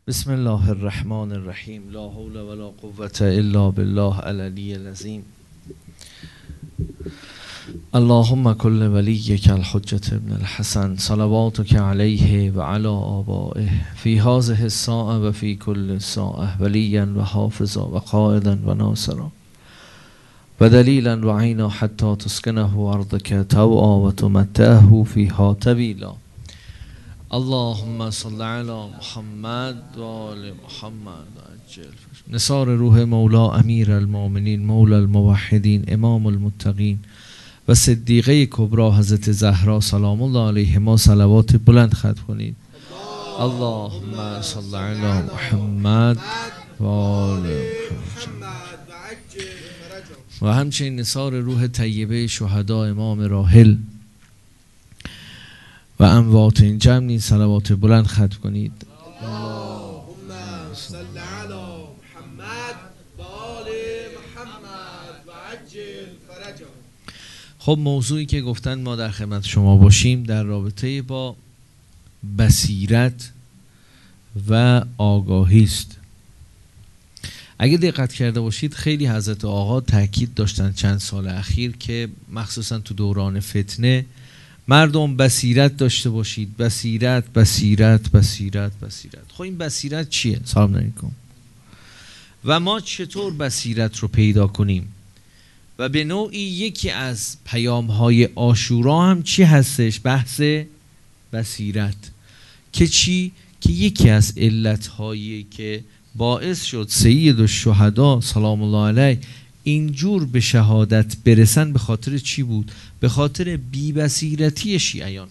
بسم الله الرحمن الرحیم. لا حول ولا قوة الا بالله العلی العظیم. اللهم كل وليك الحجة ابن الحسن صلواتك عليه وعلى آبائه في هذه الساعة وفي كل ساعة وليا وحافظا وقائدا وناصرا ودليلا وعينا حتى تسكنه أرضك طوعا وتمتعه فيها طويلا. اللهم صل على محمد و آل محمد عجل نثار روح مولا امیر المؤمنین مولا الموحدین امام المتقین و صدیقه کبری حضرت زهرا سلام الله علیهما صلوات بلند ختم کنید. اللهم صل علی محمد و آل محمد و همچنین نثار روح طیبه شهدا امام راحل و اموات این جمعی صلوات بلند ختم کنید. اللهم صل علی محمد و آل محمد و عجل فرجهم. خب موضوعی که گفتن ما در خدمت شما باشیم در رابطه با بصیرت و آگاهی است. اگه دقت کرده باشید خیلی حضرت آقا تاکید داشتن چند سال اخیر که مخصوصا تو دوران فتنه مردم بصیرت داشته باشید. بصیرت بصیرت بصیرت بصیرت. خب این بصیرت چیه؟ سلام علیکم. و ما چطور بصیرت رو پیدا کنیم؟ و به نوعی یکی از پیام‌های عاشورا هم چی هستش؟ بحث بصیرت که چی؟ که یکی از علت‌هایی که باعث شد سید الشهدا سلام الله علیه اینجور به شهادت برسن به خاطر چی بود؟ به خاطر بی‌بصیرتی شیعیان.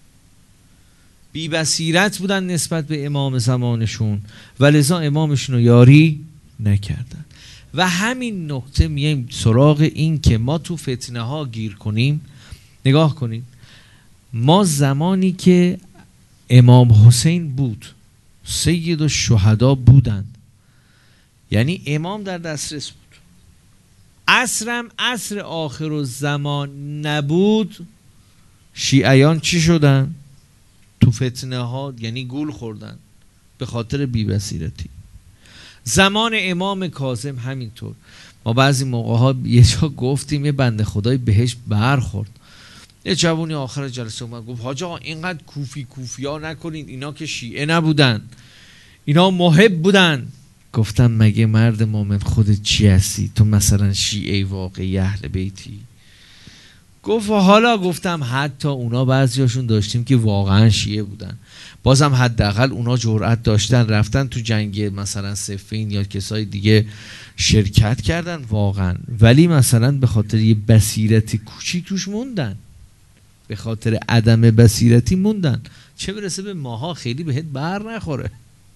بی‌بصیرت بودن نسبت به امام زمانشون و لذا امامشون رو یاری نکردن. و همین نکته میایم سراغ این که ما تو فتنه ها گیر کنیم. نگاه کنید، ما زمانی که امام حسین بود سید الشهدا بودند، یعنی امام در دسترس بود. عصرم عصر آخر الزمان نبود، شیعیان چی شدن؟ تو فتنه ها یعنی گول خوردن به خاطر بی‌بصیرتی. زمان امام کاظم همینطور. ما بعضی موقع ها یه جا گفتیم یه بنده خدای بهش برخورد، یه جوونی آخر جلسه اومد گفت حاج آقا اینقدر کوفی ها نکنین، اینا که شیعه نبودن، اینا محب بودن. گفتم مگه مرد مومن خودت چی هستی؟ تو مثلا شیعه واقعی اهل بیتی؟ گفت حالا گفتم حتی اونا بعضیاشون داشتیم که واقعا شیعه بودن، بازم حداقل اونا جرأت داشتن رفتن تو جنگ مثلا صفین یا کسای دیگه شرکت کردن واقعا، ولی مثلا به خاطر یه بصیرت کوچیک توش موندن، به خاطر عدم بصیرتی موندن. چه برسه به ماها خیلی بهت بر نخوره.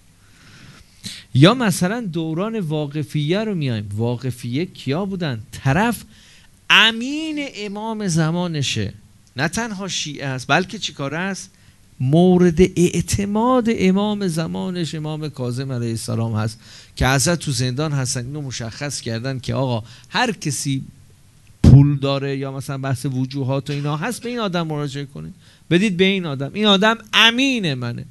یا مثلا دوران واقفیه رو میایم. واقفیه کیا بودن؟ طرف امین امام زمانشه، نه تنها شیعه است بلکه چیکاره است؟ مورد اعتماد امام زمانش امام کاظم علیه السلام هست که حضرت تو زندان هستن اینو مشخص کردن که آقا هر کسی پول داره یا مثلا بحث وجوهات و اینا هست به این آدم مراجعه کنید، بدید به این آدم، این آدم امین منه.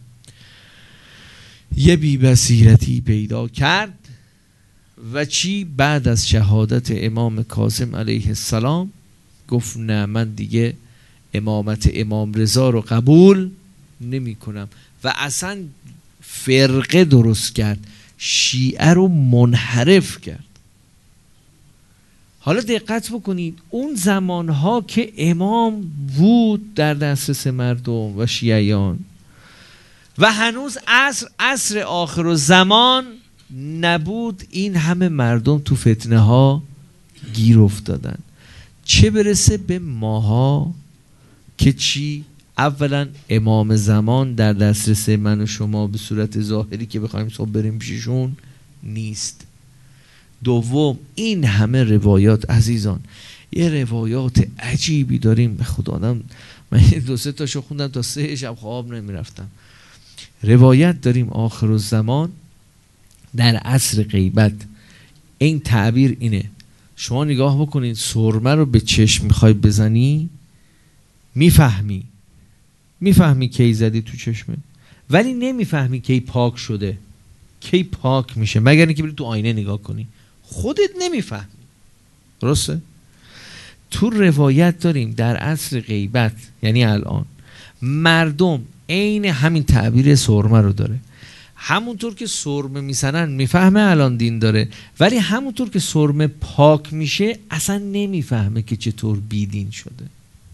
یه بی‌بصیرتی پیدا کرد و چی؟ بعد از شهادت امام کاظم علیه السلام گفت نه من دیگه امامت امام رضا رو قبول نمی کنم و اصلا فرقه درست کرد، شیعه رو منحرف کرد. حالا دقت بکنید اون زمانها که امام بود در دسترس مردم و شیعیان و هنوز عصر آخر الزمان نبود، این همه مردم تو فتنه ها گیر افتادن. چه برسه به ماها که چی؟ اولا امام زمان در دسترس من و شما به صورت ظاهری که بخوایم صبح بریم پیششون نیست. دوم این همه روایات عزیزان، یه روایات عجیبی داریم به خدا آدم، من 2-3 تاشو خوندم تا 3 شب خواب نمیرفتم. روایت داریم آخر الزمان در عصر غیبت. این تعبیر اینه، شما نگاه بکنید سرمه رو به چشم میخوای بزنی میفهمی کی زدی تو چشمه، ولی نمیفهمی کی پاک شده. کی پاک میشه؟ مگر اینکه بری تو آینه نگاه کنی، خودت نمیفهمی. درسته؟ تو روایت داریم در عصر غیبت، یعنی الان مردم عین همین تعبیر سرمه رو داره. همونطور که سرمه میسنن میفهمه الان دین داره، ولی همونطور که سرمه پاک میشه اصلا نمیفهمه که چطور بیدین شده.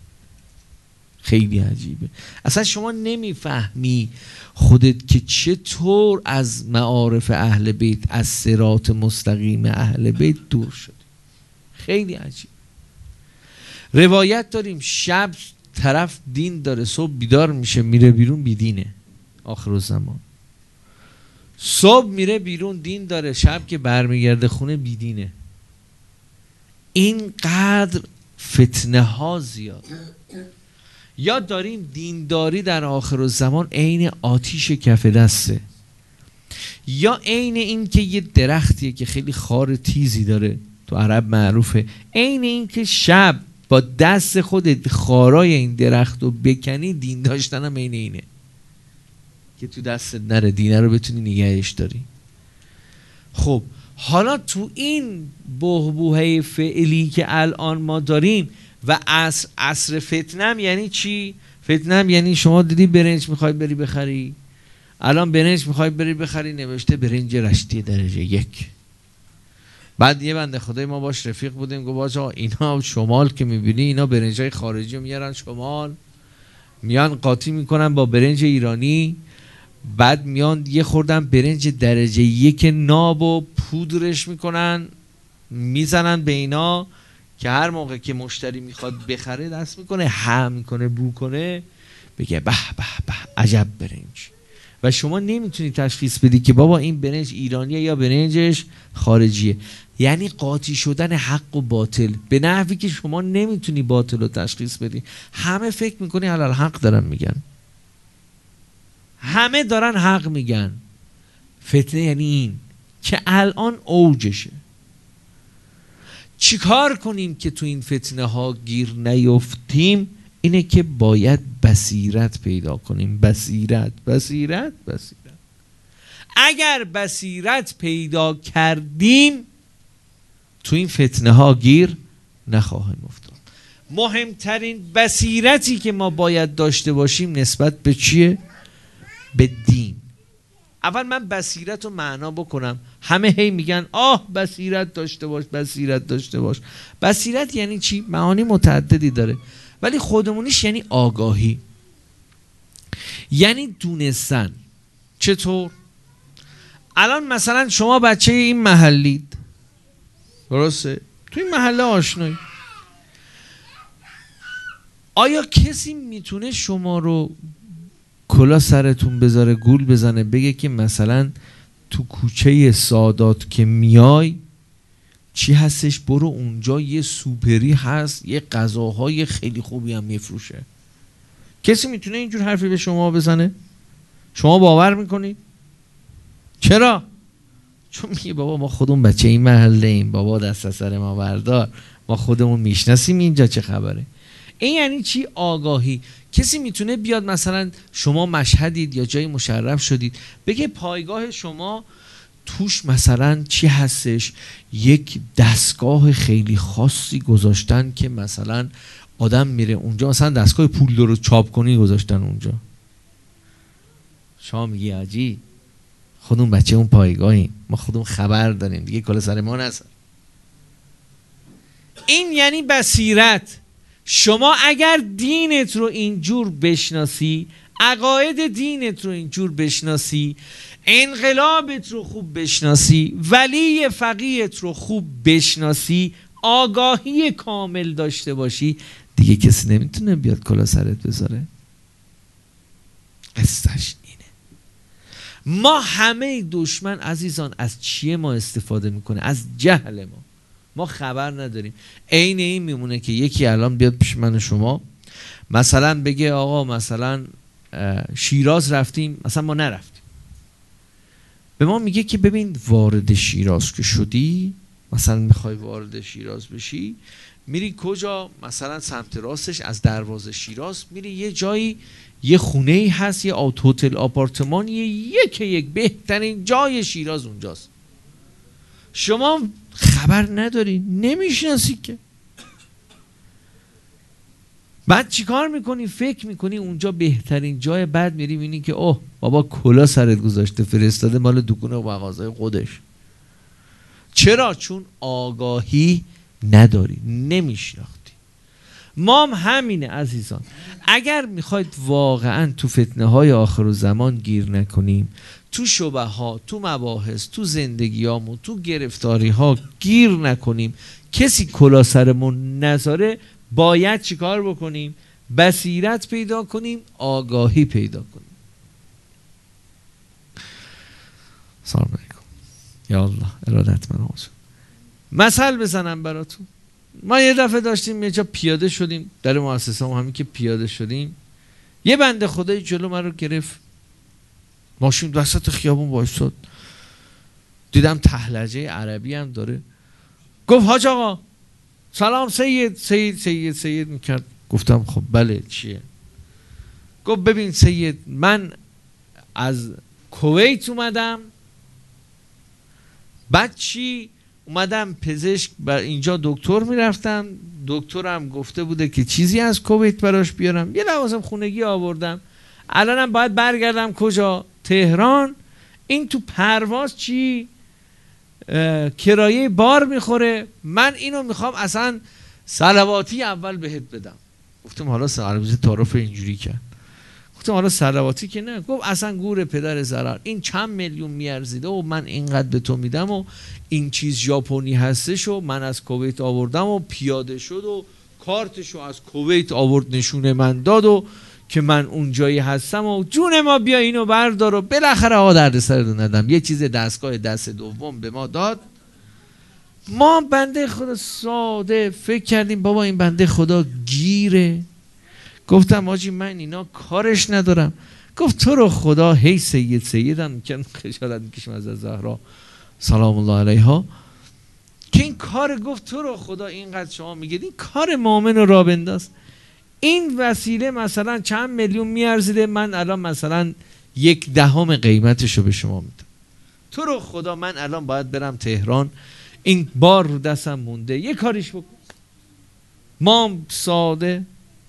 خیلی عجیبه. اصلا شما نمیفهمی خودت که چطور از معارف اهل بیت، از صراط مستقیم اهل بیت دور شدی. خیلی عجیب. روایت داریم شب طرف دین داره، صبح بیدار میشه میره بیرون بیدینه. آخرالزمان صبح میره بیرون دین داره، شب که برمیگرده خونه بیدینه. اینقدر فتنه ها زیاد. یا داریم دینداری در آخرالزمان عین آتیش کف دسته، یا عین این که یه درختیه که خیلی خار تیزی داره، تو عرب معروفه، عین این که شب با دست خودت خارای این درخت رو بکنی، دین داشتن هم عین اینه که تو دستت نره، دینه رو بتونی نگهش داری. خب حالا تو این بحبوحه فعلی که الان ما داریم و عصر فتنم یعنی چی؟ فتنم یعنی شما دیدی برنج میخوای بری بخری، الان برنج میخوای بری بخری نوشته برنج رشتی درجه 1. بعد یه بنده خدای ما باش رفیق بودیم، گفت آقا اینا شمال که میبینی اینا برنجای خارجی رو میارن شمال، میان قاطی میکنن با برنج ایرانی، بعد میان یه خوردن برنج درجه 1 ناب و پودرش میکنن میزنن به اینا که هر موقع که مشتری میخواد بخره دست میکنه هم میکنه بو کنه بگه به به به عجب برنج. و شما نمیتونی تشخیص بدی که بابا این برنج ایرانیه یا برنجش خارجیه. یعنی قاطی شدن حق و باطل به نحوی که شما نمیتونی باطل رو تشخیص بدی. همه فکر میکنی علال حق دارن میگن، همه دارن حق میگن. فتنه یعنی این که الان اوجشه. چیکار کنیم که تو این فتنه ها گیر نیفتیم؟ اینه که باید بصیرت پیدا کنیم. بصیرت. اگر بصیرت پیدا کردیم تو این فتنه ها گیر نخواهیم افتاد. مهمترین بصیرتی که ما باید داشته باشیم نسبت به چیه؟ به دین. اول من بصیرت رو معنا بکنم. همه هی میگن بصیرت داشته باش، بصیرت داشته باش. بصیرت یعنی چی؟ معانی متعددی داره، ولی خودمونیش یعنی آگاهی، یعنی دونستن. چطور؟ الان مثلا شما بچه این محلید، درسته؟ تو این محله آشنایی، آیا کسی میتونه شما رو کلا سرتون بذاره گول بزنه بگه که مثلا تو کوچه سادات که میای چی هستش، برو اونجا یه سوپری هست، یه غذاهای خیلی خوبی هم میفروشه؟ کسی میتونه اینجور حرفی به شما بزنه؟ شما باور میکنید؟ چرا؟ چون میگه بابا ما خودمون بچه این محله ایم، بابا دست از سر ما بردار، ما خودمون میشناسیم اینجا چه خبره. این یعنی چی؟ آگاهی. کسی میتونه بیاد مثلا شما مشهدید یا جای مشرف شدید بگه پایگاه شما توش مثلا چی هستش، یک دستگاه خیلی خاصی گذاشتن که مثلا آدم میره اونجا، مثلا دستگاه پول رو چاپ کنی گذاشتن اونجا. شما میگی عجیب، خودمون بچه اون پایگاهیم، ما خودمون خبر داریم دیگه، کلا سر ما نسر. این یعنی بصیرت. شما اگر دینت رو اینجور بشناسی، عقاید دینت رو اینجور بشناسی، انقلابت رو خوب بشناسی، ولی فقیهت رو خوب بشناسی، آگاهی کامل داشته باشی، دیگه کسی نمیتونه بیاد کلا سرت بذاره. قصه‌اش اینه. ما همه دشمن عزیزان از چیه ما استفاده میکنه؟ از جهل ما. ما خبر نداریم. عین این میمونه که یکی الان بیاد پیش من و شما مثلا بگه آقا مثلا شیراز رفتیم، مثلا ما نرفتیم، به ما میگه که ببین وارد شیراز که شدی مثلا میخوای وارد شیراز بشی، میری کجا؟ مثلا سمت راستش از دروازه شیراز میری یه جایی، یه خونه ای هست، یه هتل آپارتمانی، یک بهترین جای شیراز اونجاست. شما خبر نداری، نمیشناسی که. بعد چیکار میکنی؟ فکر میکنی اونجا بهترین جای، بعد میری میبینی که اوه بابا کلا سرت گذاشته، فرستاده مال دکون و مغازه خودش. چرا؟ چون آگاهی نداری، نمیشناختی. ما هم همینه عزیزان. اگر میخواید واقعا تو فتنه های آخر زمان گیر نکنیم، تو شبه ها، تو مباحث، تو زندگیامون، تو گرفتاری ها گیر نکنیم، کسی کلا سرمون نذاره، باید چیکار بکنیم؟ بصیرت پیدا کنیم، آگاهی پیدا کنیم. سلام علیکم. یا الله ارادت من آزم. مثل بزنم براتون. ما یه دفعه داشتیم یه جا پیاده شدیم، در مؤسسه هم همین که پیاده شدیم، یه بنده خدایی جلو من رو گرفت، ماشین وسط خیابون وایساد، دیدم تهلجه عربی هم داره، گفت حاج آقا سلام سید. سید میکرد. گفتم خب بله چیه؟ گفت ببین سید، من از کویت اومدم، بعد چی؟ اومدم پزشک بر اینجا دکتر میرفتم، دکترم گفته بوده که چیزی از کویت براش بیارم، یه لوازم خونگی آوردم، الانم باید برگردم کجا؟ تهران. این تو پرواز چی؟ کرایه بار میخوره، من اینو میخوام اصلا صلواتی اول بهت بدم. گفتم حالا تعارف اینجوری کرد. گفتم حالا صلواتی که نه. گفت اصلا گور پدر ضرر، این چند میلیون میارزیده و من اینقدر به تو میدم و این چیز ژاپنی هستش و من از کویت آوردم و پیاده شد و کارتشو از کویت آورد نشونه من داد و که من اون جایی هستم و جون ما بیا اینو بردار و بالاخره درد سر رو ندم، یه چیز دستگاه دست دوم به ما داد. ما بنده خدا ساده فکر کردیم بابا این بنده خدا گیره. گفتم آجی من اینا کارش ندارم. گفت تو رو خدا هی سیدم که خجالت میکشم از زهرا سلام الله علیها که این کار، گفت تو رو خدا اینقدر شما میگید این کار مؤمن رو راه بنداز، این وسیله مثلا چند میلیون میارزیده، من الان مثلا 1/10 قیمتشو به شما میدم. تو رو خدا من الان باید برم تهران، این بار رو دستم مونده، یه کاریش بکن. ما ساده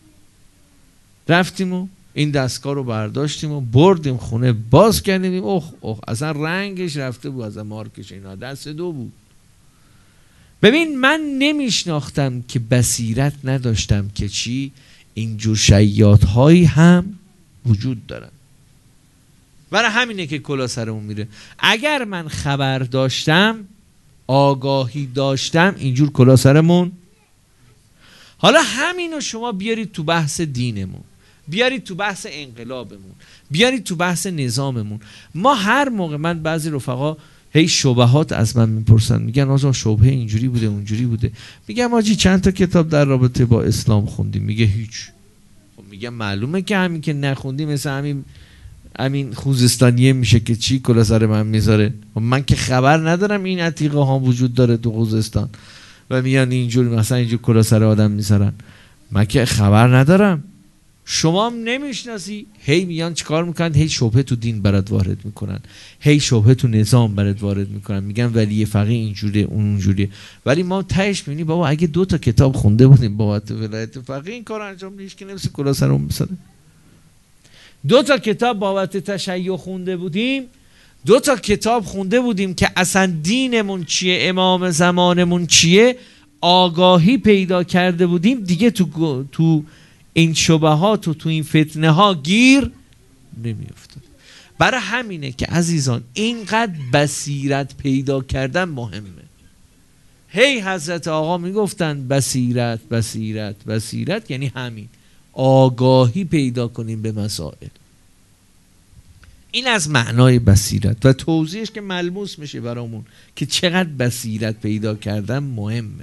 رفتیم و این دستگاه رو برداشتیم و بردیم خونه، باز کردیم، اوه اصلا رنگش رفته بود، از مارکش اینا دست دو بود. ببین من نمیشناختم که بصیرت نداشتم که چی اینجور شیاط هایی هم وجود دارن. برای همینه که کلا سرمون میره. اگر من خبر داشتم، آگاهی داشتم، اینجور کلا سرمون. حالا همینو شما بیارید تو بحث دینمون، بیارید تو بحث انقلابمون، بیارید تو بحث نظاممون. ما هر موقع، من بعضی رفقا هی شبهات از من میپرسن، میگن آقا شبهه اینجوری بوده اونجوری بوده، میگم آجی چند تا کتاب در رابطه با اسلام خوندیم؟ میگه هیچ. خب میگم معلومه که همین که نخوندی مثل همین خوزستانیه میشه که چی کلا سر من میذاره. من که خبر ندارم این عتیقه ها وجود داره تو خوزستان و میان اینجوری مثلا اینجور کلا سر آدم میذارن، من که خبر ندارم. شما هم نمیشناسی، هی میان چیکار میکنن؟ هی شبهه تو دین برات وارد میکنن، هی شبهه تو نظام برات وارد میکنن، میگن ولی فقیه اینجوریه اون اونجوریه. ولی ما تهش میبینی بابا اگه 2 تا کتاب خونده بودیم بابت ولایت فقیه این کار انجام نیست که نفس کلا سرمون بسره. 2 تا کتاب بابت تشیع خونده بودیم، 2 تا کتاب خونده بودیم که اصلا دینمون چیه، امام زمانمون چیه، آگاهی پیدا کرده بودیم، دیگه تو این شبهات و تو این فتنه ها گیر نمی افتاد. برای همینه که عزیزان اینقدر بصیرت پیدا کردن مهمه. هی حضرت آقا میگفتن بصیرت بصیرت بصیرت، یعنی همین آگاهی پیدا کنیم به مسائل. این از معنای بصیرت و توضیحش که ملموس میشه برامون که چقدر بصیرت پیدا کردن مهمه.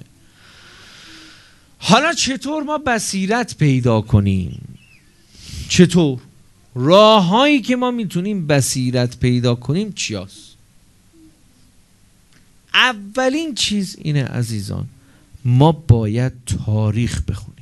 حالا چطور ما بصیرت پیدا کنیم؟ چطور؟ راههایی که ما میتونیم بصیرت پیدا کنیم چیاست؟ اولین چیز اینه عزیزان، ما باید تاریخ بخونیم.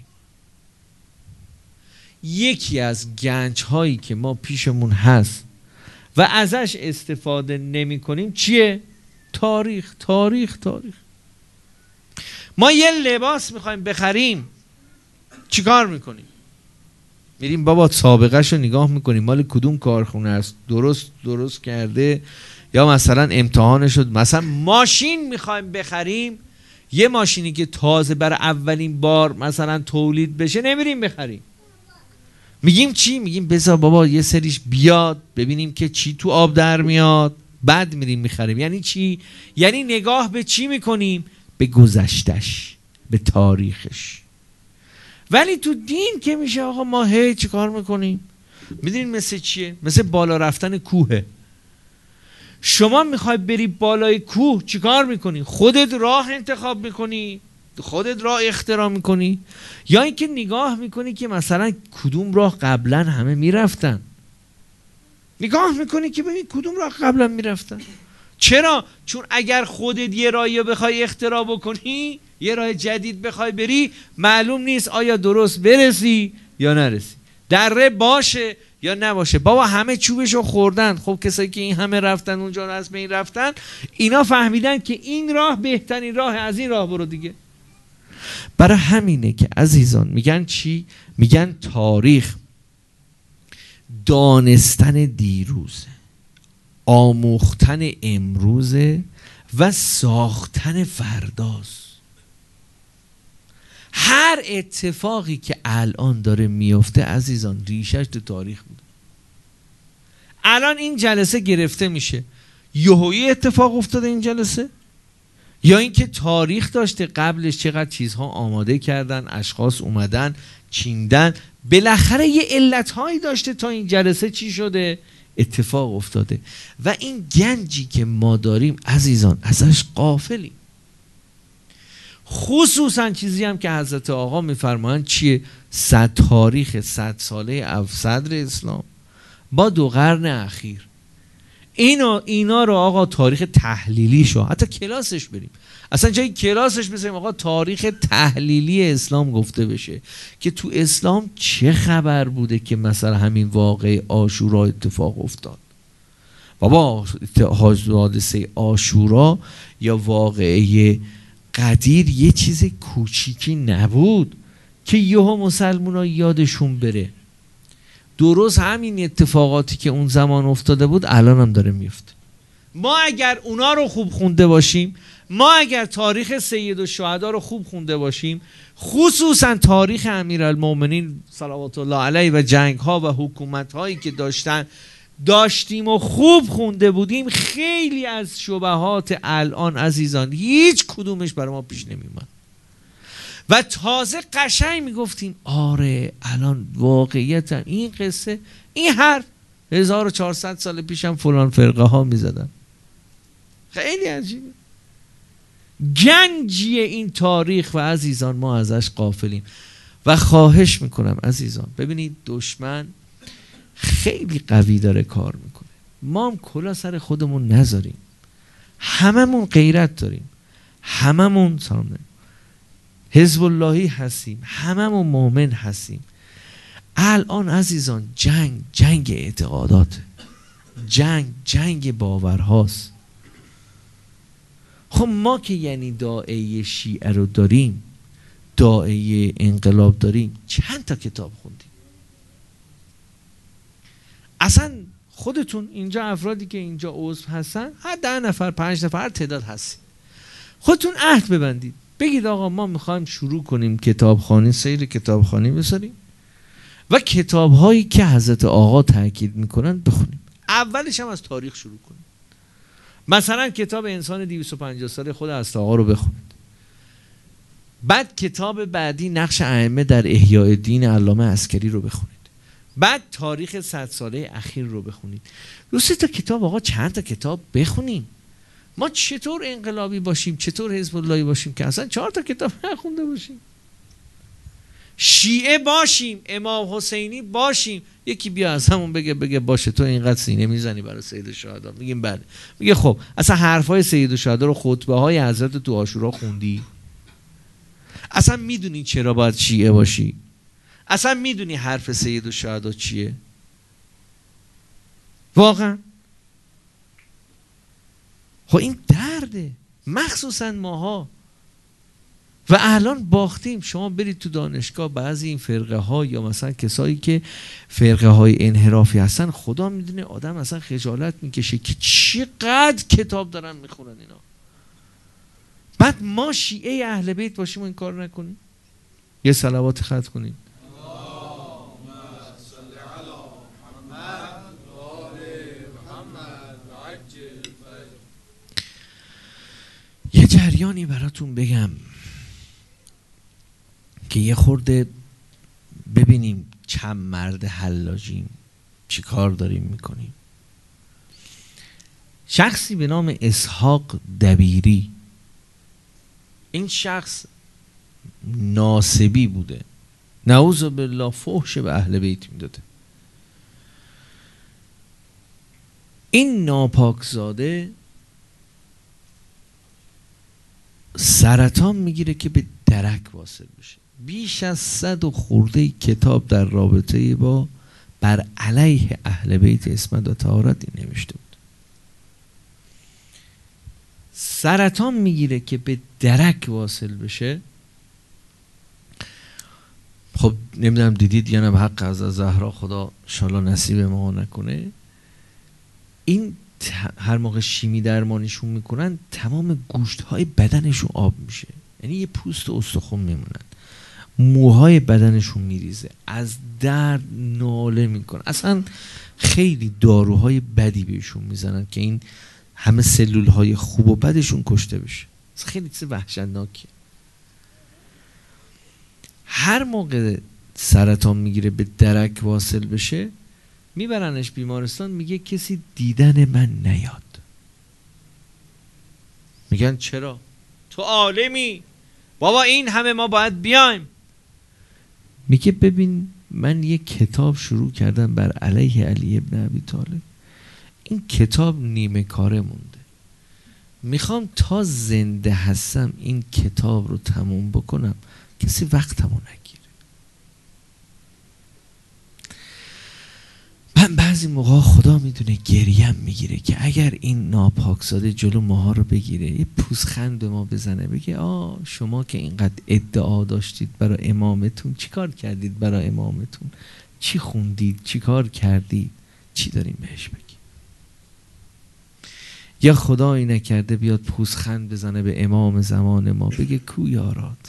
یکی از گنج هایی که ما پیشمون هست و ازش استفاده نمی کنیم چیه؟ تاریخ. تاریخ تاریخ. ما یه لباس میخوایم بخریم، چیکار میکنیم؟ میریم بابا سابقهش رو نگاه میکنیم، مال کدوم کارخونه است، درست کرده، یا مثلا امتحان شد. مثلا ماشین میخوایم بخریم، یه ماشینی که تازه برای اولین بار مثلا تولید بشه نمیریم بخریم. میگیم چی؟ میگیم بذار بابا یه سریش بیاد ببینیم که چی تو آب در میاد، بعد میریم میخریم. یعنی چی؟ یعنی نگاه به چی میکنیم؟ به گذشتش، به تاریخش. ولی تو دین که میشه آقا ما چی کار میکنیم؟ میدونین مثل چیه؟ مثل بالا رفتن کوهه. شما میخوای بری بالای کوه چی کار میکنی؟ خودت راه انتخاب میکنی؟ خودت راه اختراع میکنی؟ یا اینکه نگاه میکنی که مثلا کدوم راه قبلا همه میرفتن؟ نگاه میکنی که ببین کدوم راه قبلا میرفتن. چرا؟ چون اگر خودت یه راهی بخوای اختراع بکنی، یه راه جدید بخوای بری، معلوم نیست آیا درست برسی یا نرسی، دره باشه یا نباشه. بابا همه چوبشو خوردن. خب کسایی که این همه رفتن اونجا از بین رفتن، اینا فهمیدن که این راه بهترین راه، از این راه برو دیگه. برای همینه که عزیزان میگن چی؟ میگن تاریخ دانستن دیروزه، آموختن امروزه و ساختن فرداست. هر اتفاقی که الان داره میفته عزیزان ریشش تو تاریخ بوده. الان این جلسه گرفته میشه، یهویی اتفاق افتاده این جلسه، یا اینکه تاریخ داشته قبلش چقدر چیزها آماده کردن، اشخاص اومدن چیندن، بالاخره یه علتهایی داشته تا این جلسه چی شده؟ اتفاق افتاده. و این گنجی که ما داریم عزیزان ازش غافلیم. خصوصا چیزی هم که حضرت آقا میفرمایند چیه؟ تاریخ 100 ساله صدر اسلام با 2 قرن اخیر. اینا رو آقا تاریخ تحلیلی شو، حتی کلاسش بریم، اصلا جای کلاسش بذاریم آقا تاریخ تحلیلی اسلام گفته بشه که تو اسلام چه خبر بوده که مثلا همین واقعه عاشورا اتفاق افتاد. بابا حادثه عاشورا یا واقعه قدیر یه چیز کوچیکی نبود که یهو مسلمونا یادشون بره. درست همین اتفاقاتی که اون زمان افتاده بود الان هم داره میفته. ما اگر اونا رو خوب خونده باشیم، ما اگر تاریخ سید الشهدا رو خوب خونده باشیم، خصوصا تاریخ امیرالمومنین صلوات الله علیه و جنگ ها و حکومت هایی که داشتیم و خوب خونده بودیم، خیلی از شبهات الان عزیزان هیچ کدومش برای ما پیش نمیومد و تازه قشنگ میگفتیم آره الان واقعیت این قصه، این حرف 1400 سال پیشم فلان فرقه ها میزدن. خیلی عجیبه. گنجی این تاریخ و عزیزان ما ازش غافلیم. و خواهش میکنم عزیزان ببینید دشمن خیلی قوی داره کار میکنه. ما هم کلا سر خودمون نذاریم، هممون غیرت داریم، هممون حزب اللهی هستیم، هممون مؤمن هستیم. الان عزیزان جنگ اعتقادات، جنگ باورهاست. خب ما که یعنی داعیه شیعه رو داریم، داعیه انقلاب داریم، چند تا کتاب خوندیم؟ اصلا خودتون اینجا افرادی که اینجا عضو هستن، هر 10 نفر 5 نفر تعداد هستید، خودتون عهد ببندید بگید آقا ما میخوایم شروع کنیم کتابخوانی، سیر کتابخوانی بساریم و کتابهایی که حضرت آقا تاکید میکنن بخونیم. اولش هم از تاریخ شروع کنیم. مثلا کتاب انسان 250 ساله خود حضرت آقا رو بخونید. بعد کتاب بعدی نقش ائمه در احیاء دین علامه عسکری رو بخونید. بعد تاریخ 100 ساله اخیر رو بخونید. 2-3 تا کتاب آقا، چند تا کتاب بخونیم. ما چطور انقلابی باشیم، چطور حزب اللهی باشیم که اصلا 4 تا کتاب نخونده باشیم؟ شیعه باشیم، امام حسینی باشیم، یکی بیا از همون بگه باشه تو اینقدر سینه میزنی برای سید الشهدا، میگیم بله. میگه خب اصلا حرفای سید الشهدا رو، خطبه های حضرت تو عاشورا خوندی؟ اصلا میدونی چرا باید شیعه باشی؟ اصلا میدونی حرف سید الشهدا چیه؟ واقعا خب این درده، مخصوصا ماها. و الان باختیم. شما برید تو دانشگاه، بعضی این فرقه ها یا مثلا کسایی که فرقه های انحرافی هستن، خدا میدونه آدم اصلا خجالت میکشه که چقدر کتاب دارن میخونن اینا. بعد ما شیعه اهل بیت باشیم و این کار نکنیم. یه صلوات ختم کنیم. یه جریانی براتون بگم که یه خورده ببینیم چند مرد حلاجیم چی کار داریم میکنیم. شخصی به نام اسحاق دبیری، این شخص ناسبی بوده، نعوذ بالله فحش به اهل بیت میداده. این ناپاکزاده سرطان میگیره که به درک واصل بشه. بیش از 100 و خورده کتاب در رابطه با بر علیه اهل بیت عصمت و طهارت این نوشته بود. سرطان میگیره که به درک واصل بشه. خب نمیدونم دیدید یا نه، به حق از زهرا خدا انشالله نصیب ما نکنه، این هر موقع شیمی درمانیشون میکنن تمام گوشت های بدنشون آب میشه، یعنی یه پوست و استخوان میمونن، موهای بدنشون میریزه، از درد ناله میکنن، اصلا خیلی داروهای بدی بهشون میزنن که این همه سلول های خوب و بدشون کشته بشه. خیلی چیز وحشتناکیه. هر موقع سرطان میگیره به درک واصل بشه، میبرنش بیمارستان، میگه کسی دیدن من نیاد. میگن چرا؟ تو عالمی بابا، این همه ما باید بیایم. میگه ببین من یه کتاب شروع کردم بر علیه علی ابن ابی طالب، این کتاب نیمه کاره مونده، میخوام تا زنده هستم این کتاب رو تموم بکنم، کسی وقتمو نگیره. من بعضی موقع خدا میدونه گریم میگیره که اگر این ناپاکزاده جلو ماها رو بگیره، یه پوزخند به ما بزنه، بگه شما که اینقدر ادعا داشتید برای امامتون، چی کار کردید برای امامتون؟ چی خوندید؟ چی کار کردید؟ چی داریم بهش بگیم؟ یا خدایی نکرده بیاد پوزخند بزنه به امام زمان ما، بگه کو یارات؟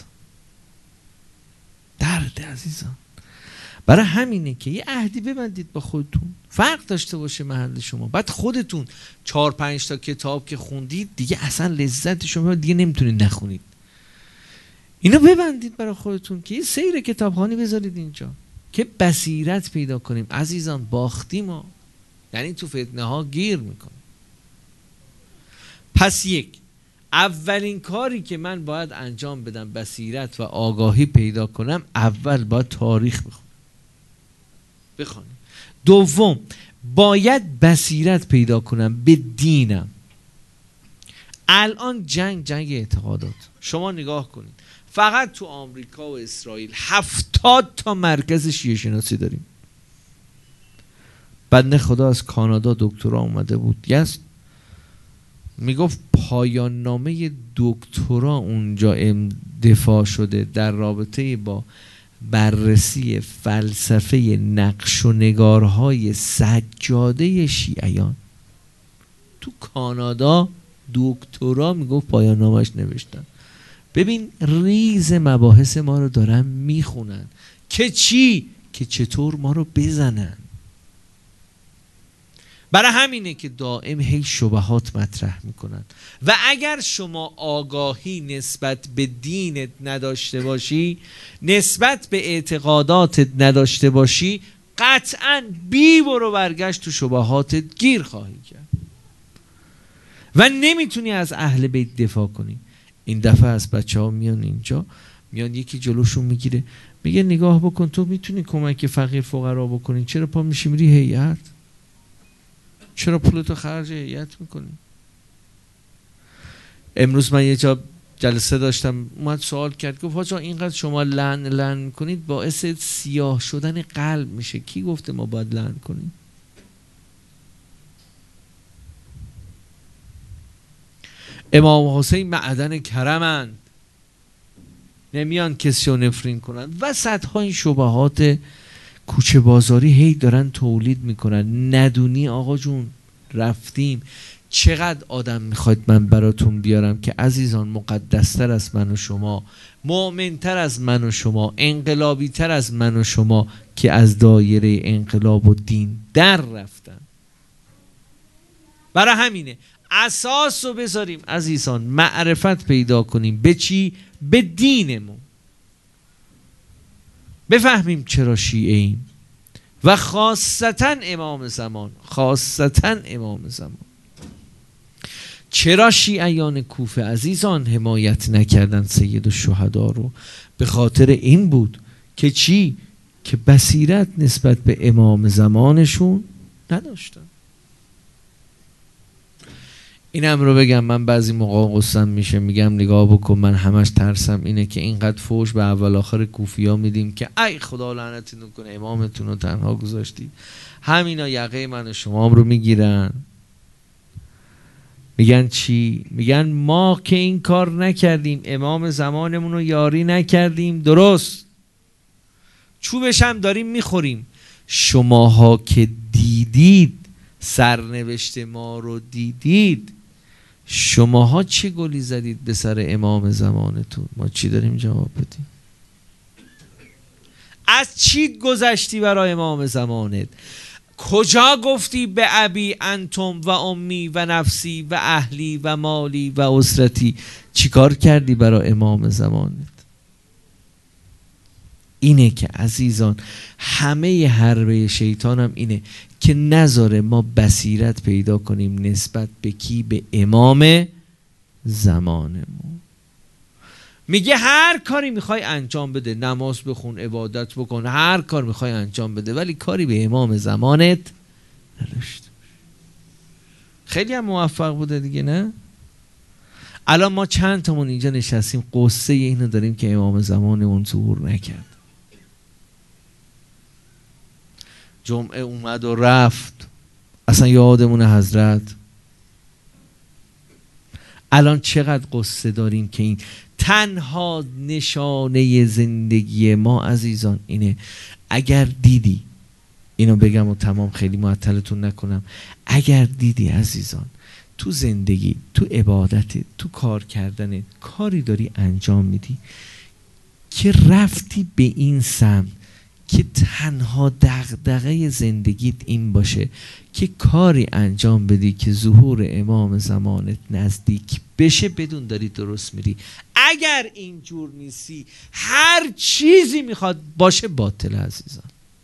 درد عزیزان. برای همینه که یه عهدی ببندید با خودتون، فرق داشته باشه محل شما. بعد خودتون 4-5 تا کتاب که خوندید دیگه اصلا لذت شما دیگه نمیتونید نخونید. اینو ببندید برای خودتون که یه سیر کتابخوانی بذارید اینجا که بصیرت پیدا کنیم. عزیزان باختیم ما، یعنی تو فتنه ها گیر میکنیم. پس اولین کاری که من باید انجام بدم بصیرت و آگاهی پیدا کنم، اول باید تاریخ بخونم. دوم باید بصیرت پیدا کنم به دینم. الان جنگ اعتقادات. شما نگاه کنید فقط تو آمریکا و اسرائیل 70 تا مرکز شیعه شناسی داریم. بنده خدا از کانادا دکترا اومده بود، میگفت پایان نامه دکترا اونجا دفاع شده در رابطه با بررسی فلسفه نقش و نگارهای سجاده شیعیان. تو کانادا دکترا میگفت پایان نامش نوشتن. ببین ریز مباحث ما رو دارن میخونن که چی؟ که چطور ما رو بزنن. برای همینه که دائم هی شبهات مطرح میکنن. و اگر شما آگاهی نسبت به دینت نداشته باشی، نسبت به اعتقاداتت نداشته باشی، قطعاً بی برو برگشت تو شبهاتت گیر خواهی کرد و نمیتونی از اهل بیت دفاع کنی. این دفعه از بچه ها میان اینجا میان یکی جلوشون میگیره میگه نگاه بکن تو میتونی کمک فقیر فقرا بکنی، چرا پا میشی میری هیئت؟ چرا پولتو خرج هیئت میکنی؟ امروز من یه جا جلسه داشتم، اومد سوال کرد گفت آقا اینقدر شما لعن میکنید باعث سیاه شدن قلب میشه، کی گفته ما باید لعن کنیم؟ امام حسین معدن کرمند، نمیان کسی رو نفرین کنن. وسط این شبهات کوچه بازاری هی دارن تولید میکنن. ندونی آقا جون رفتیم چقدر آدم میخواید من براتون بیارم که عزیزان مقدستر از من و شما، مؤمنتر از من و شما، انقلابی تر از من و شما که از دایره انقلاب و دین در رفتن. برای همینه اساس رو بذاریم عزیزان، معرفت پیدا کنیم. به چی؟ به دینمون. بفهمیم چرا شیعه ایم و خاصتا امام زمان، خاصتا امام زمان. چرا شیعیان کوفه عزیزان حمایت نکردن سید الشهدا رو؟ به خاطر این بود که چی؟ که بصیرت نسبت به امام زمانشون نداشتن. اینم رو بگم، من بعضی موقع قصم میشه میگم نگاه بکن، من همش ترسم اینه که اینقدر فوش به اول آخر کوفیا میدیم که ای خدا لعنتتون کنه امامتون رو تنها گذاشتید. همینا یقه من و شما رو میگیرن، میگن چی؟ میگن ما که این کار نکردیم، امام زمانمون رو یاری نکردیم، درست چوبش هم داریم میخوریم. شماها که دیدید سرنوشت ما رو دیدید، شماها چه گلی زدید به سر امام زمانتون؟ ما چی داریم جواب بدیم؟ از چی گذشتی برای امام زمانت؟ کجا گفتی به ابی انتم و امی و نفسی و اهلی و مالی و اسرتی؟ چی کار کردی برای امام زمانت؟ اینه که عزیزان همه حربه شیطان هم اینه که نذاره ما بصیرت پیدا کنیم نسبت به کی؟ به امام زمانمون. میگه هر کاری میخوای انجام بده، نماز بخون، عبادت بکن، هر کار میخوای انجام بده، ولی کاری به امام زمانت نداشت. خیلی هم موفق بوده دیگه، نه؟ الان ما چند تامون اینجا نشستیم قصه اینو داریم که امام زمانمون ظهور نکرد. جمعه اومد و رفت، اصلا یادمون حضرت. الان چقدر قصه داریم که این تنها نشانه زندگی ما عزیزان اینه. اگر دیدی، اینو بگم و تمام خیلی معطلتون نکنم، اگر دیدی عزیزان تو زندگی، تو عبادت، تو کار کردن، کاری داری انجام میدی که رفتی به این سمت که تنها دغدغه زندگیت این باشه که کاری انجام بدی که ظهور امام زمانت نزدیک بشه، بدون داری درست میری. اگر اینجور نیستی هر چیزی میخواد باشه باطل عزیزان.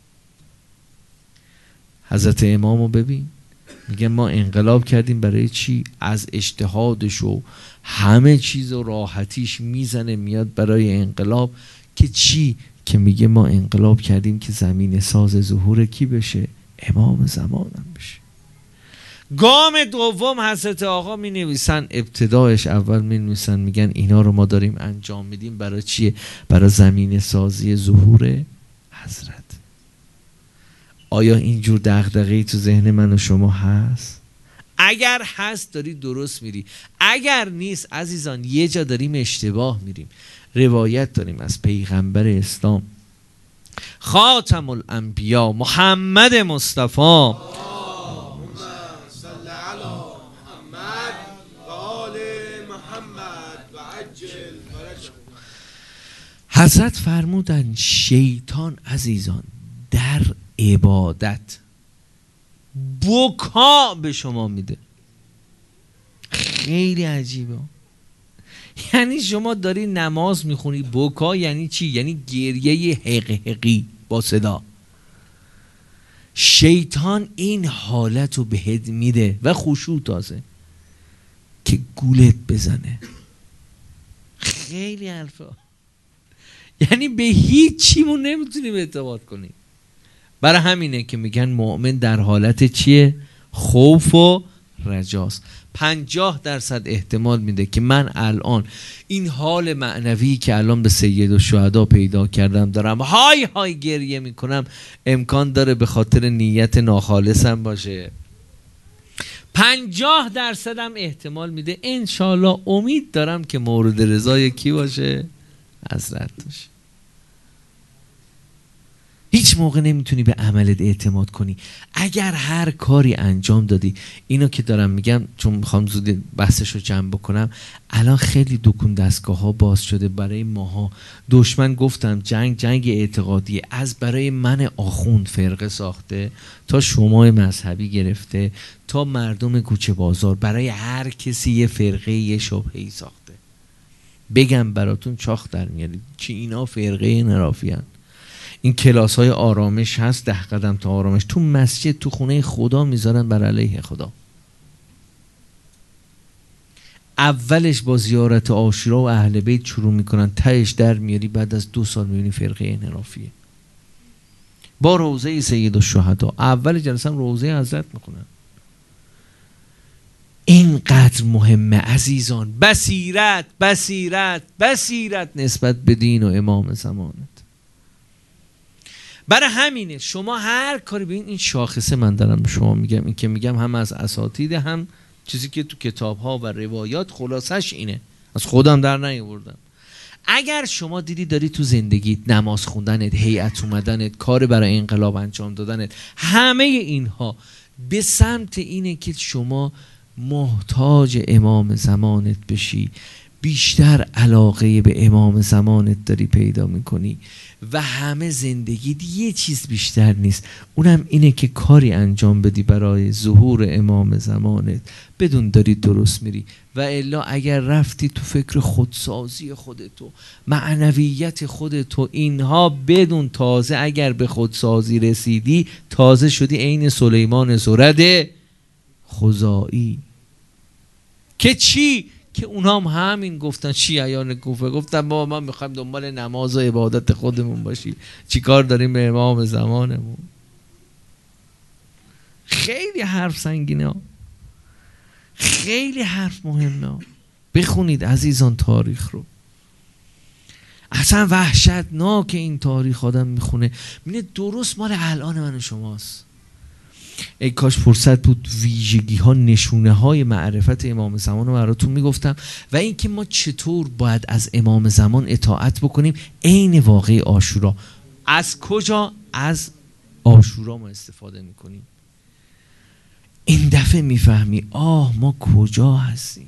حضرت امامو ببین، میگه ما انقلاب کردیم برای چی؟ از اجتهادش و همه چیز و راحتیش میزنه میاد برای انقلاب که چی؟ که میگه ما انقلاب کردیم که زمین ساز ظهور کی بشه؟ امام زمانم بشه. گام دوم حضرت آقا می نویسن، ابتدایش اول می نویسن میگن اینا رو ما داریم انجام میدیم برای چیه؟ برای زمین سازی ظهور حضرت. آیا اینجور دغدغه‌ای تو ذهن من و شما هست؟ اگر هست داری درست میری، اگر نیست عزیزان یه جا داریم اشتباه میریم. روایت داریم از پیغمبر اسلام خاتم الانبیا محمد مصطفی حضرت فرمودن شیطان عزیزان در عبادت بکا به شما میده. خیلی عجیبه. یعنی شما داری نماز میخونی، بکا یعنی چی؟ یعنی گریه حقیقی با صدا. شیطان این حالت رو بهت میده و خشوع تازه که گولت بزنه. خیلی حرفا. یعنی به هیچ چیمون نمیتونیم اعتماد کنیم. برای همینه که میگن مؤمن در حالت چیه؟ خوف و رجاست. 50% احتمال میده که من الان این حال معنوی که الان به سید الشهدا پیدا کردم دارم های های گریه میکنم، امکان داره به خاطر نیت ناخالصم باشه. 50% هم احتمال میده انشالله امید دارم که مورد رضای کی باشه؟ حضرت باشه. هیچ موقع نمیتونی به عملت اعتماد کنی. اگر هر کاری انجام دادی، اینو که دارم میگم چون میخوام زود بحثش رو جمع بکنم، الان خیلی دکون دستگاه ها باز شده برای ماها. دشمن گفتم جنگ اعتقادی از برای من آخوند فرقه ساخته تا شما مذهبی گرفته تا مردم کوچه بازار، برای هر کسی یه فرقه یه شبهه‌ای ساخته. بگم براتون چاخ در میارید که اینا فرقه نرافیان. این کلاس های آرامش هست، 10 قدم تا آرامش تو مسجد تو خونه خدا میذارن بر علیه خدا. اولش با زیارت عاشورا و اهل بیت شروع میکنن، تهش در میاری بعد از 2 سال میبینی فرقه انحرافیه. با روضه سید الشهدا اول جلسه هم روضه حضرت میکنن. اینقدر مهمه عزیزان، بصیرت بصیرت بصیرت نسبت به دین و امام زمانت. برای همینه شما هر کاری ببین، این شاخصه من دارم به شما میگم، این که میگم هم از اساتید هم چیزی که تو کتاب ها و روایات خلاصش اینه، از خودم در نیاوردم. اگر شما دیدی داری تو زندگیت نماز خوندنت، هیئت اومدنت، کار برای انقلاب انجام دادنت، همه اینها به سمت اینه که شما محتاج امام زمانت بشی، بیشتر علاقه به امام زمانت داری پیدا میکنی و همه زندگیت یه چیز بیشتر نیست، اونم اینه که کاری انجام بدی برای ظهور امام زمانت، بدون داری درست میری. و الا اگر رفتی تو فکر خودسازی خودتو، معنویت خودتو، اینها بدون، تازه اگر به خودسازی رسیدی تازه شدی عین سلیمان زرد خزاعی. که چی؟ که اونها هم همین گفتن، شیعیان کوفه گفتن بابا ما میخوایم دنبال نماز و عبادت خودمون باشیم، چی کار داریم به امام زمانمون. خیلی حرف سنگینه ها، خیلی حرف مهمه ها. بخونید عزیزان تاریخ رو، اصلا وحشتناک این تاریخ آدم میخونه میبینه درست مال الان من و شماست. ای کاش فرصت بود ویژگی ها، نشونه های معرفت امام زمان رو براتون میگفتم و اینکه ما چطور باید از امام زمان اطاعت بکنیم. عین واقعه عاشورا، از کجا؟ از عاشورا ما استفاده میکنیم. این دفعه میفهمی آه ما کجا هستیم.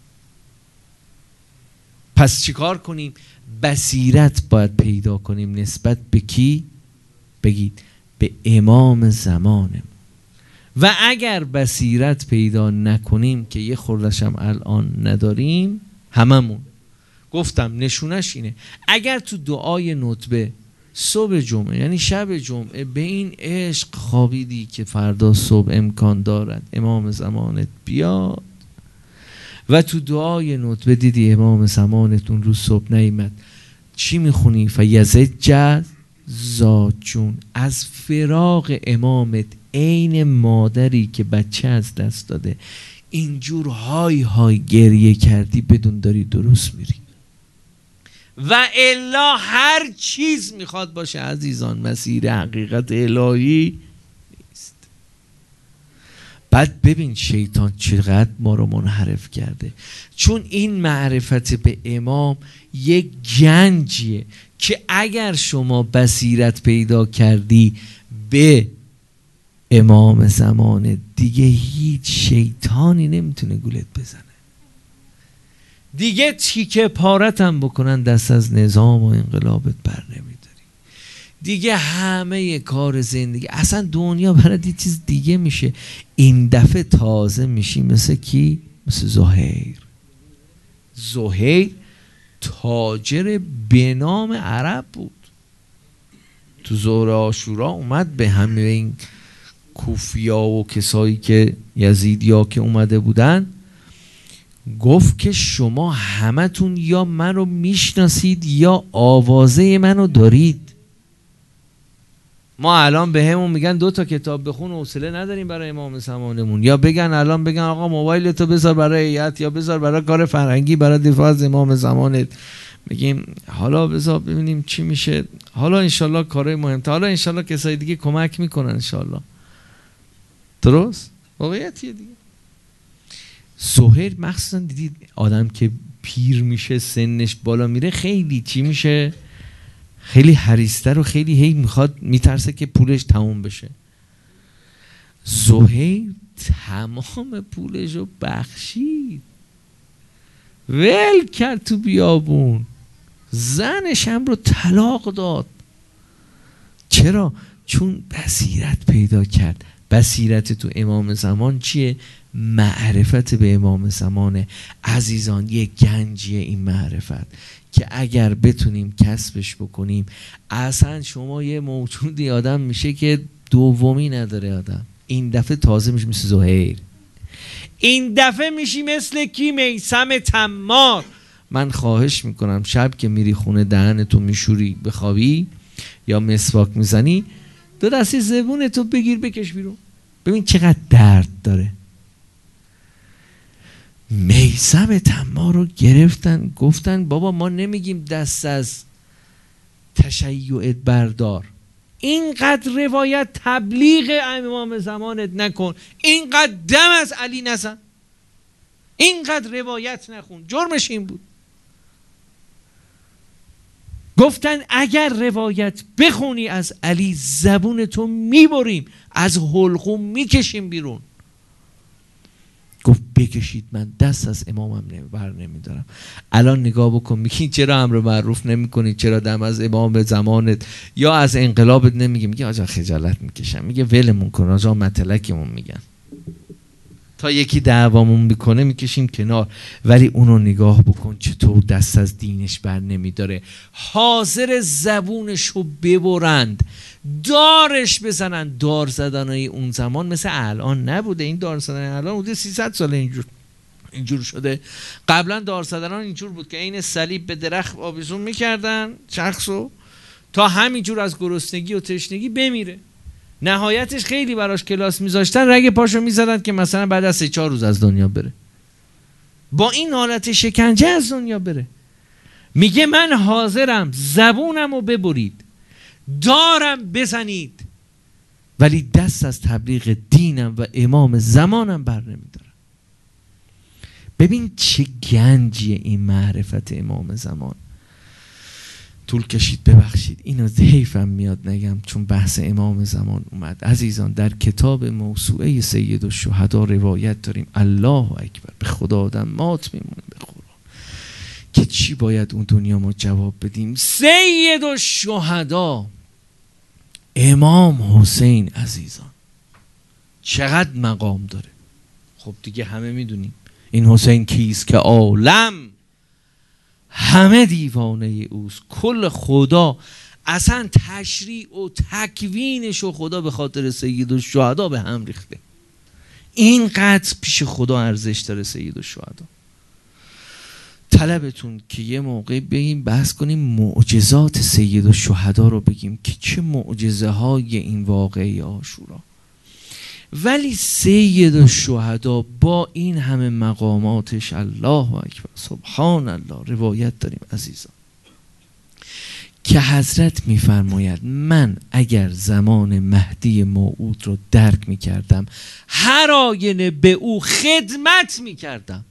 پس چیکار کنیم؟ بصیرت باید پیدا کنیم نسبت به کی؟ بگید به امام زمانم. و اگر بصیرت پیدا نکنیم که یه خوردشم الان نداریم، هممون گفتم نشونش اینه. اگر تو دعای ندبه صبح جمعه یعنی شب جمعه به این عشق خوابیدی که فردا صبح امکان دارد امام زمانت بیاد و تو دعای ندبه دیدی امام زمانت اون روز صبح نیامد، چی میخونی؟ فیزج زاجون، از فراق امامت عین مادری که بچه از دست داده اینجور های های گریه کردی، بدون داری درست میری. و الا هر چیز میخواد باشه عزیزان مسیر حقیقت الهی نیست. بعد ببین شیطان چقدر ما رو منحرف کرده، چون این معرفت به امام یک گنجیه که اگر شما بصیرت پیدا کردی به امام زمان دیگه هیچ شیطانی نمیتونه گولت بزنه. دیگه تیکه پارت هم بکنن دست از نظام و انقلابت بر نمیداری. دیگه همه کار زندگی اصلا دنیا برای یه چیز دیگه میشه. این دفعه تازه میشی مثل کی؟ مثل زهیر تاجر به نام عرب بود. تو ظهر عاشورا اومد به همه این کوفیا و کسایی که یزیدیا که اومده بودن گفت که شما همتون یا منو میشناسید یا آوازه منو دارید. ما الان به همون میگن 2 تا کتاب بخون، حوصله نداریم برای امام زمانمون، یا بگن الان بگن آقا موبایل تو بذار برای هیئت یا بذار برای کار فرهنگی برای دفاع از امام زمانت. میگیم حالا بذار ببینیم چی میشه، حالا انشالله کارهای مهمتر، حالا انشالله کسای دیگه کمک میکنن انشالله. درست؟ واقعیتیه دیگه. سهیل مخصوصا دیدید آدم که پیر میشه سنش بالا میره خیلی چی میشه، خیلی حریص‌تر و خیلی هی میخواد میترسه که پولش تموم بشه. سهیل تمام پولش رو بخشید، ول کرد تو بیابون، زنش هم رو طلاق داد. چرا؟ چون بصیرت پیدا کرد. بصیرت تو امام زمان چیه؟ معرفت به امام زمانه. عزیزان یه گنجیه این معرفت که اگر بتونیم کسبش بکنیم، اصلا شما یه موجودی آدم میشه که دومی نداره آدم. این دفعه تازه میشه مثل زهیر، این دفعه میشی مثل کی؟ میثم تمار. من خواهش میکنم شب که میری خونه دهنتو میشوری بخوابی یا مسواک میزنی، 2 دسته زبونتو بگیر بکش بیرون، ببین چقدر درد داره. میثم تمار رو گرفتن گفتن بابا ما نمیگیم دست از تشیعت بردار، اینقدر روایت تبلیغ امام زمانت نکن، اینقدر دم از علی نزن، اینقدر روایت نخون. جرمش این بود. گفتن اگر روایت بخونی از علی زبونتو میبریم، از حلقوم میکشیم بیرون. گفت بکشید، من دست از امامم بر نمیدارم. الان نگاه بکن، میگی چرا امر معروف نمیکنی، چرا دم از امام زمانت یا از انقلابت نمیگی؟ میگه آجا خجالت میکشم. میگه ولمون کن آجا، متلکمون میگن، تا یکی دعوامون میکنه میکشیم کنار. ولی اونو نگاه بکن چطور دست از دینش بر نمیداره، حاضر زبونشو ببرند، دارش بزنن. دار زدنای اون زمان مثل الان نبوده. این دار زدن الان بوده 300 سال اینجور شده. قبلا دار زدنان اینجور بود که عین صلیب به درخت آویزون میکردن شخصو تا همینجور از گرسنگی و تشنگی بمیره. نهایتش خیلی براش کلاس میذاشتن، رگ پاشو میزدن که مثلا بعد از 3-4 روز از دنیا بره، با این حالت شکنجه از دنیا بره. میگه من حاضرم زبونم رو ببرید، دارم بزنید، ولی دست از تبلیغ دینم و امام زمانم بر نمیدارم. ببین چه گنجیه این معرفت امام زمان. طول کشید، ببخشید اینو حیفم میاد نگم چون بحث امام زمان اومد. عزیزان در کتاب موسوعه سید الشهدا روایت داریم، الله اکبر، به خدا آدم مات میمونه به قرآن که چی باید اون دنیا ما جواب بدیم. سید الشهدا امام حسین عزیزان چقدر مقام داره. خب دیگه همه میدونیم این حسین کیست که عالم همه دیوانه اوست. کل خدا اصلا تشریع و تکوینش و خدا به خاطر سید الشهدا به هم ریخته. اینقدر پیش خدا ارزش داره سید الشهدا. طلبتون که یه موقع بگیم بحث کنیم معجزات سید الشهدا رو بگیم که چه معجزه های این واقعه عاشورا. ولی سید الشهدا با این همه مقاماتش، الله اکبر سبحان الله، روایت داریم عزیزان که حضرت میفرماید من اگر زمان مهدی موعود رو درک میکردم هر آینه به او خدمت میکردم.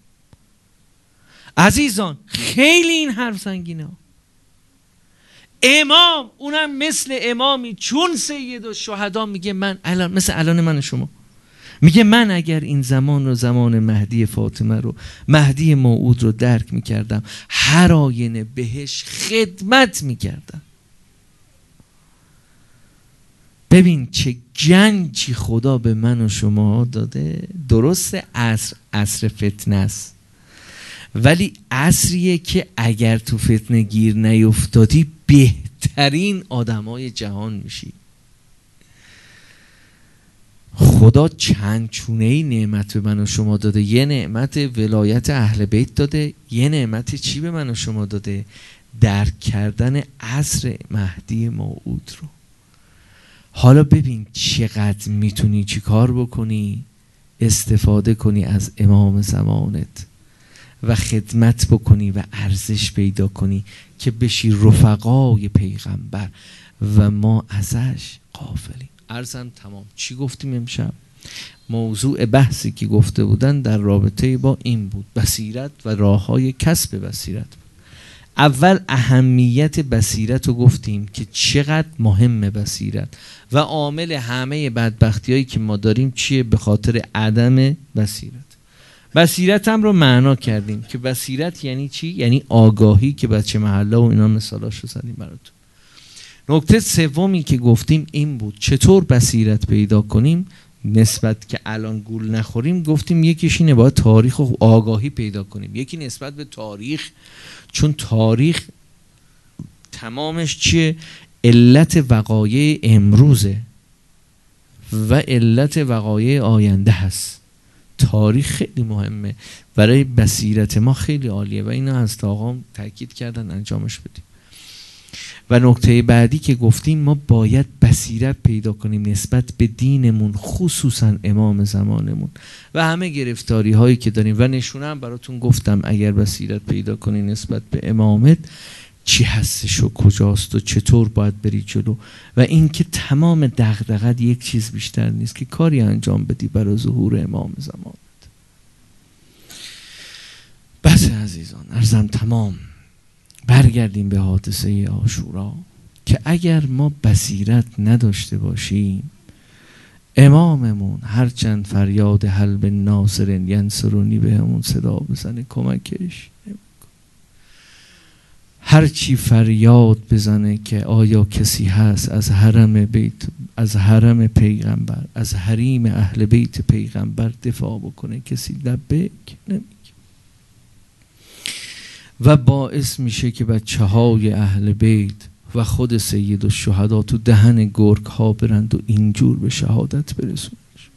عزیزان خیلی این حرف سنگینه. امام اونم مثل امامی چون سید الشهدا میگه من الان مثل الان من شما میگه من اگر این زمان رو زمان مهدی فاطمه رو مهدی موعود رو درک میکردم هر آینه بهش خدمت میکردم. ببین چه گنجی خدا به من و شما داده. درست عصر فتنه است، ولی عصریه که اگر تو فتنه گیر نیفتادی بهترین آدمای جهان میشی. خدا چند چونه‌ای نعمت به من و شما داده. یه نعمت ولایت اهل بیت داده، یه نعمت چی به من و شما داده؟ درک کردن عصر مهدی موعود رو. حالا ببین چقدر میتونی چی کار بکنی، استفاده کنی از امام زمانت و خدمت بکنی و ارزش پیدا کنی که بشی رفقای پیغمبر و ما ازش غافلیم. عرضم تمام. چی گفتیم امشب؟ موضوع بحثی که گفته بودن در رابطه با این بود، بصیرت و راههای کسب بصیرت بود. اول اهمیت بصیرت رو گفتیم که چقدر مهمه بصیرت و عامل همه بدبختی هایی که ما داریم چیه؟ به خاطر عدم بصیرت. بصیرت هم رو معنا کردیم که بصیرت یعنی چی؟ یعنی آگاهی که بچه محله و اینا مثالاش رو زدیم براتون. نکته سومی که گفتیم این بود چطور بصیرت پیدا کنیم نسبت که الان گول نخوریم. گفتیم یکیش اینه باید تاریخ و آگاهی پیدا کنیم، یکی نسبت به تاریخ، چون تاریخ تمامش چیه؟ علت وقایع امروزه و علت وقایع آینده هست. تاریخ خیلی مهمه برای بصیرت ما، خیلی عالیه و اینا از آقام تاکید کردن انجامش بدیم. و نکته بعدی که گفتیم ما باید بصیرت پیدا کنیم نسبت به دینمون، خصوصا امام زمانمون و همه گرفتاری هایی که داریم و نشونه هم براتون گفتم. اگر بصیرت پیدا کنی نسبت به امامت چی هستش و کجاست و چطور باید بری جلو و این که تمام دغدغت یک چیز بیشتر نیست که کاری انجام بدی برای ظهور امام زمانت. بس عزیزان، عرضم تمام. برگردیم به حادثه عاشورا که اگر ما بصیرت نداشته باشیم اماممون هرچند فریاد هل به ناصر ینصرونی به همون صدا بزنه کمکش نمی‌کنه، هرچی فریاد بزنه که آیا کسی هست از حرم بیت، از حرم پیغمبر، از حریم اهل بیت پیغمبر دفاع بکنه، کسی لبیک نمیگه و باعث میشه که بچه های اهل بیت و خود سید الشهدا تو دهن گرگ ها برند و اینجور به شهادت برسونش.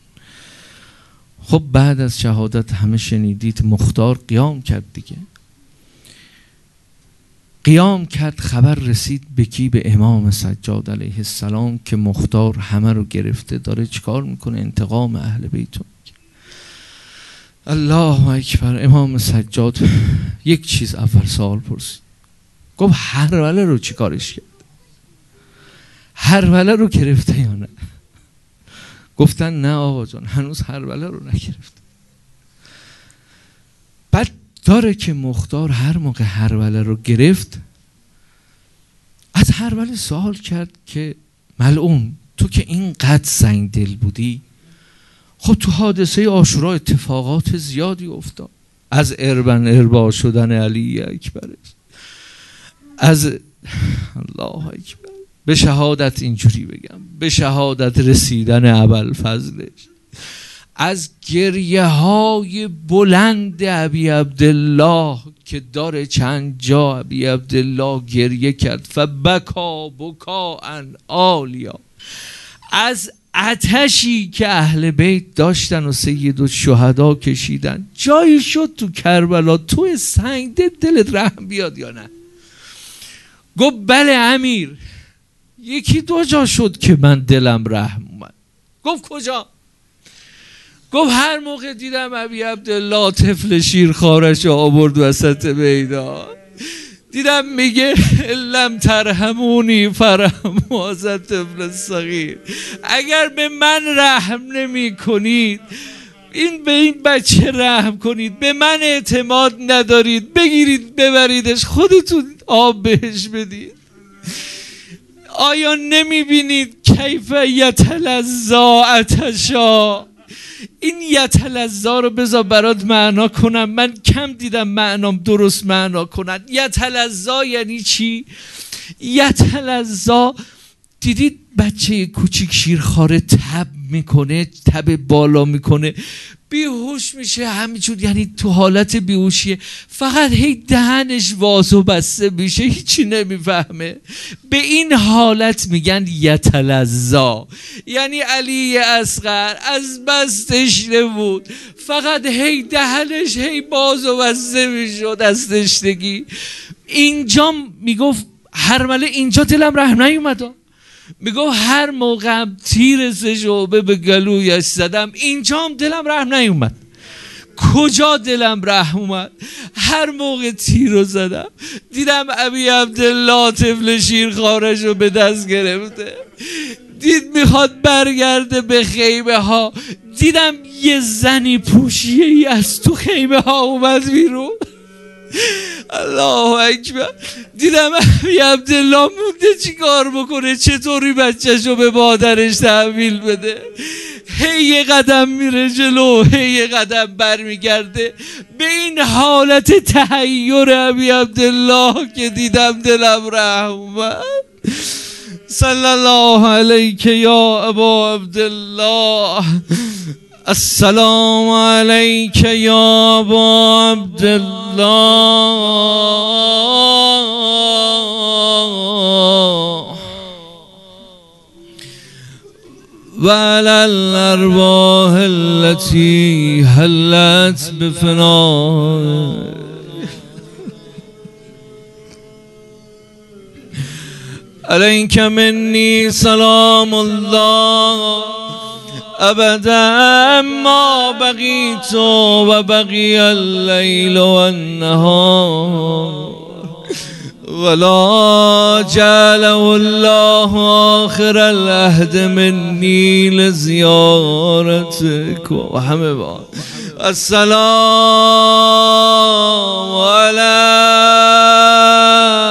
خب بعد از شهادت همه شنیدید مختار قیام کرد دیگه. قیام کرد، خبر رسید به کی؟ به امام سجاد علیه السلام که مختار همه رو گرفته داره چیکار میکنه؟ انتقام اهل بیت. الله اکبر. امام سجاد یک چیز اول سوال پرسید، گفت هروله رو چی کارش کرد؟ هروله رو گرفته یا نه؟ گفتن نه آقا جان هنوز هروله رو نگرفته. بعد داره که مختار هر موقع هروله رو گرفت از هروله سوال کرد که ملعون تو که اینقدر سنگ دل بودی، خب تو حادثه عاشورا اتفاقات زیادی افتاد، از اربا شدن علی اکبر، از الله اکبر به شهادت، اینجوری بگم به شهادت رسیدن ابوالفضلش، از گریه های بلند ابی عبدالله که داره چند جا ابی عبدالله گریه کرد فبکا بکاء عالیا، از آتشی که اهل بیت داشتن و سید الشهدا کشیدن. جایی شد تو کربلا تو سنگ دلت رحم بیاد یا نه؟ گفت بله امیر، یکی دو جا شد که من دلم رحم اومد. گفت کجا؟ گفت هر موقع دیدم ابی عبدالله طفل شیرخوارش آورد وسط میدان، دیدم میگه لم ترحمونی فرحموا از طفل صغیر، اگر به من رحم نمی کنید به این بچه رحم کنید، به من اعتماد ندارید بگیرید ببریدش خودتون آب بهش بدید. آیا نمی بینید کیف یتلظا عطشا؟ این یتلظا رو بذار برات معنا کنم، من کم دیدم معنام درست معنا کنن. یتلظا یعنی چی؟ یتلظا دیدید بچه کوچیک شیرخواره تب میکنه، تب بالا میکنه، بیهوش میشه همینجور، یعنی تو حالت بیهوشیه، فقط هی دهنش واز و بسته میشه، هیچی نمیفهمه. به این حالت میگن یتلظا. یعنی علی اصغر از بس تشنه بود، فقط هی دهنش هی باز و بسته میشد از تشنگی. اینجا میگفت هرمله اینجا دلم رحم نیومد، میگفت هر موقع تیر شعبه به گلویش زدم اینجا هم دلم رحم نیومد. کجا دلم رحم اومد؟ هر موقع تیر رو زدم دیدم ابی عبدالله طفل شیرخوارش رو به دست گرفته، دید میخواد برگرده به خیمه ها، دیدم یه زنی پوشیه ای از تو خیمه ها اومد بیرون. الله اکبر. دیدم ابی عبدالله مونده چی کار بکنه، چطوری بچه‌شو به مادرش تحویل بده. هی یه قدم میره جلو، هی یه قدم برمیگرده. به این حالت تحیر ابی عبدالله که دیدم دلم رحم اومد. صلی الله علیک یا ابا عبدالله. السلام علیک یا ابا عبدالله و علی الارواح التي حلت بفناء. علیک منی سلام الله ابدا ما بقیت و بقی اللیل و النهار ولا جعله الله آخر العهد منی لزیارتک. و همه با السلام علی